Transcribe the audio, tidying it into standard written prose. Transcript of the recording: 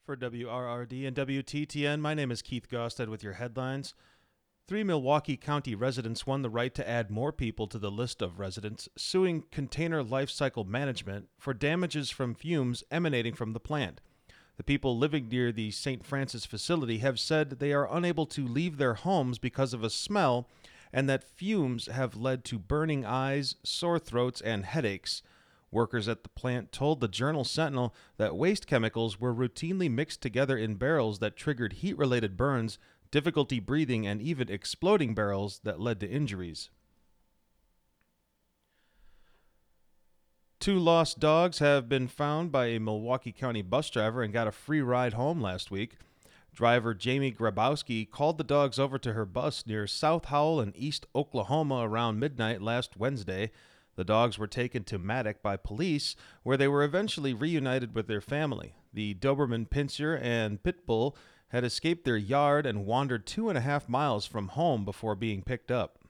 For WRRD and WTTN, my name is Keith Gostad with your headlines. 3 Milwaukee County residents won the right to add more people to the list of residents suing Container Life Cycle Management for damages from fumes emanating from the plant. The people living near the St. Francis facility have said they are unable to leave their homes because of a smell and that fumes have led to burning eyes, sore throats, and headaches. Workers at the plant told the Journal Sentinel that waste chemicals were routinely mixed together in barrels that triggered heat-related burns, difficulty breathing, and even exploding barrels that led to injuries. 2 lost dogs have been found by a Milwaukee County bus driver and got a free ride home last week. Driver Jamie Grabowski called the dogs over to her bus near South Howell in East Oklahoma around midnight last Wednesday. The dogs were taken to Maddock by police, where they were eventually reunited with their family. The Doberman Pinscher and Pit Bull had escaped their yard and wandered 2.5 miles from home before being picked up.